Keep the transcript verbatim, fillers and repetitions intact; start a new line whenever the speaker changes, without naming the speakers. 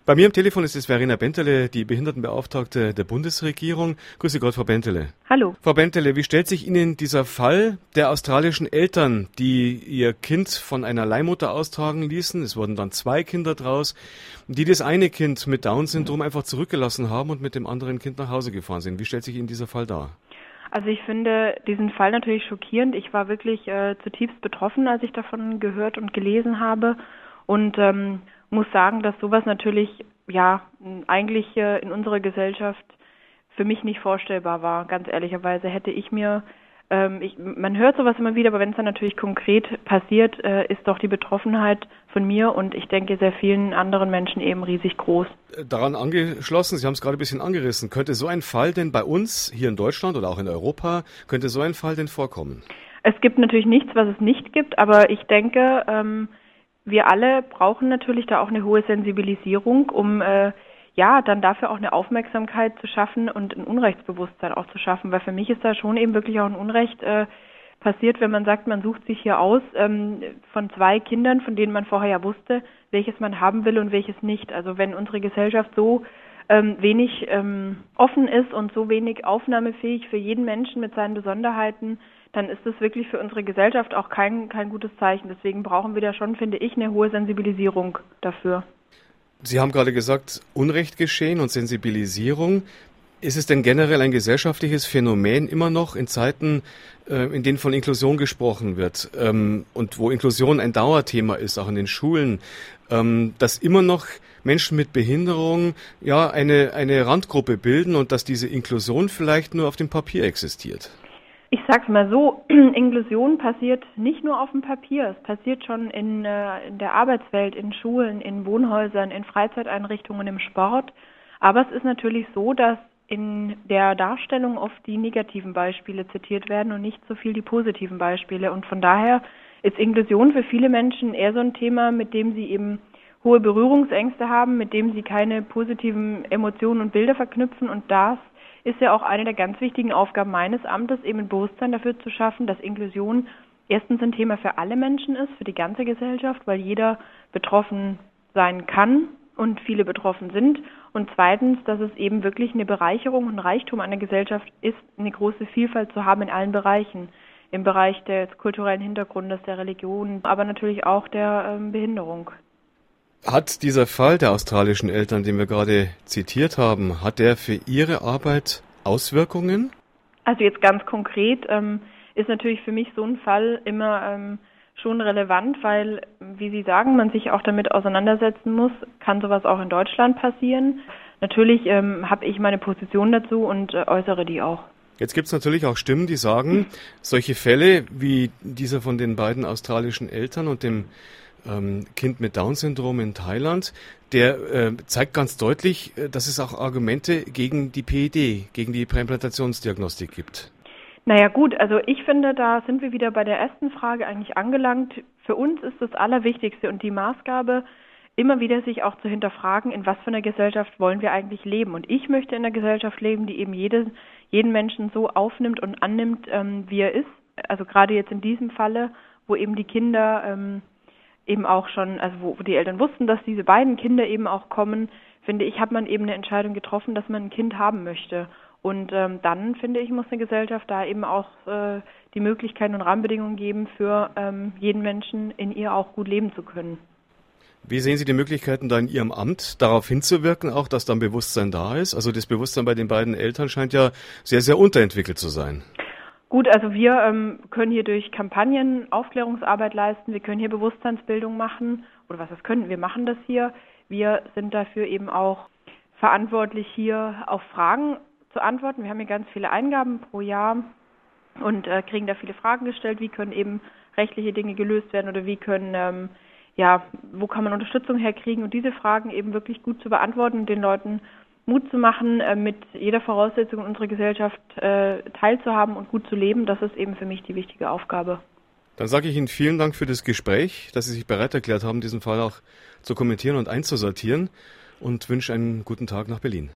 Bei mir am Telefon ist es Verena Bentele, die Behindertenbeauftragte der Bundesregierung. Grüße Gott, Frau Bentele.
Hallo.
Frau Bentele, wie stellt sich Ihnen dieser Fall der australischen Eltern, die ihr Kind von einer Leihmutter austragen ließen, es wurden dann zwei Kinder draus, die das eine Kind mit Down-Syndrom einfach zurückgelassen haben und mit dem anderen Kind nach Hause gefahren sind? Wie stellt sich Ihnen dieser Fall dar?
Also ich finde diesen Fall natürlich schockierend. Ich war wirklich äh, zutiefst betroffen, als ich davon gehört und gelesen habe und ähm, muss sagen, dass sowas natürlich ja eigentlich äh, in unserer Gesellschaft für mich nicht vorstellbar war. Ganz ehrlicherweise hätte ich mir, ähm, ich, man hört sowas immer wieder, aber wenn es dann natürlich konkret passiert, äh, ist doch die Betroffenheit von mir und ich denke sehr vielen anderen Menschen eben riesig groß.
Daran angeschlossen, Sie haben es gerade ein bisschen angerissen, könnte so ein Fall denn bei uns hier in Deutschland oder auch in Europa, könnte so ein Fall denn vorkommen?
Es gibt natürlich nichts, was es nicht gibt, aber ich denke, ähm, wir alle brauchen natürlich da auch eine hohe Sensibilisierung, um äh, ja dann dafür auch eine Aufmerksamkeit zu schaffen und ein Unrechtsbewusstsein auch zu schaffen, weil für mich ist da schon eben wirklich auch ein Unrecht äh, passiert, wenn man sagt, man sucht sich hier aus ähm, von zwei Kindern, von denen man vorher ja wusste, welches man haben will und welches nicht. Also wenn unsere Gesellschaft so ähm, wenig ähm, offen ist und so wenig aufnahmefähig für jeden Menschen mit seinen Besonderheiten, dann ist das wirklich für unsere Gesellschaft auch kein, kein gutes Zeichen. Deswegen brauchen wir da schon, finde ich, eine hohe Sensibilisierung dafür.
Sie haben gerade gesagt, Unrecht geschehen und Sensibilisierung. Ist es denn generell ein gesellschaftliches Phänomen immer noch in Zeiten, äh, in denen von Inklusion gesprochen wird ähm, und wo Inklusion ein Dauerthema ist, auch in den Schulen, ähm, dass immer noch Menschen mit Behinderung ja eine, eine Randgruppe bilden und dass diese Inklusion vielleicht nur auf dem Papier existiert?
Ich sag's mal so, Inklusion passiert nicht nur auf dem Papier, es passiert schon in, äh, in der Arbeitswelt, in Schulen, in Wohnhäusern, in Freizeiteinrichtungen, im Sport. Aber es ist natürlich so, dass in der Darstellung oft die negativen Beispiele zitiert werden und nicht so viel die positiven Beispiele. Und von daher ist Inklusion für viele Menschen eher so ein Thema, mit dem sie eben hohe Berührungsängste haben, mit dem sie keine positiven Emotionen und Bilder verknüpfen. Und das ist ja auch eine der ganz wichtigen Aufgaben meines Amtes, eben ein Bewusstsein dafür zu schaffen, dass Inklusion erstens ein Thema für alle Menschen ist, für die ganze Gesellschaft, weil jeder betroffen sein kann und viele betroffen sind. Und zweitens, dass es eben wirklich eine Bereicherung und ein Reichtum einer Gesellschaft ist, eine große Vielfalt zu haben in allen Bereichen. Im Bereich des kulturellen Hintergrundes, der Religion, aber natürlich auch der ähm, Behinderung.
Hat dieser Fall der australischen Eltern, den wir gerade zitiert haben, hat der für Ihre Arbeit Auswirkungen?
Also jetzt ganz konkret ähm, ist natürlich für mich so ein Fall immer ähm, schon relevant, weil, wie Sie sagen, man sich auch damit auseinandersetzen muss, kann sowas auch in Deutschland passieren. Natürlich ähm, habe ich meine Position dazu und äh, äußere die auch.
Jetzt gibt es natürlich auch Stimmen, die sagen, solche Fälle wie dieser von den beiden australischen Eltern und dem ähm, Kind mit Down-Syndrom in Thailand, der äh, zeigt ganz deutlich, äh, dass es auch Argumente gegen die P E D, gegen die Präimplantationsdiagnostik gibt.
Naja gut, also ich finde, da sind wir wieder bei der ersten Frage eigentlich angelangt. Für uns ist das Allerwichtigste und die Maßgabe, immer wieder sich auch zu hinterfragen, in was für einer Gesellschaft wollen wir eigentlich leben. Und ich möchte in einer Gesellschaft leben, die eben jede, jeden Menschen so aufnimmt und annimmt, ähm, wie er ist. Also gerade jetzt in diesem Falle, wo eben die Kinder ähm, eben auch schon, also wo, wo die Eltern wussten, dass diese beiden Kinder eben auch kommen, finde ich, hat man eben eine Entscheidung getroffen, dass man ein Kind haben möchte. Und ähm, dann, finde ich, muss eine Gesellschaft da eben auch äh, die Möglichkeiten und Rahmenbedingungen geben, für ähm, jeden Menschen in ihr auch gut leben zu können.
Wie sehen Sie die Möglichkeiten da in Ihrem Amt, darauf hinzuwirken, auch dass dann Bewusstsein da ist? Also das Bewusstsein bei den beiden Eltern scheint ja sehr, sehr unterentwickelt zu sein.
Gut, also wir ähm, können hier durch Kampagnen Aufklärungsarbeit leisten, wir können hier Bewusstseinsbildung machen, oder was das können, wir machen das hier. Wir sind dafür eben auch verantwortlich, hier auf Fragen zu antworten. Wir haben hier ganz viele Eingaben pro Jahr und äh, kriegen da viele Fragen gestellt, wie können eben rechtliche Dinge gelöst werden oder wie können, ähm, ja, wo kann man Unterstützung herkriegen und diese Fragen eben wirklich gut zu beantworten und den Leuten Mut zu machen, äh, mit jeder Voraussetzung in unserer Gesellschaft äh, teilzuhaben und gut zu leben. Das ist eben für mich die wichtige Aufgabe.
Dann sage ich Ihnen vielen Dank für das Gespräch, dass Sie sich bereit erklärt haben, diesen Fall auch zu kommentieren und einzusortieren und wünsche einen guten Tag nach Berlin.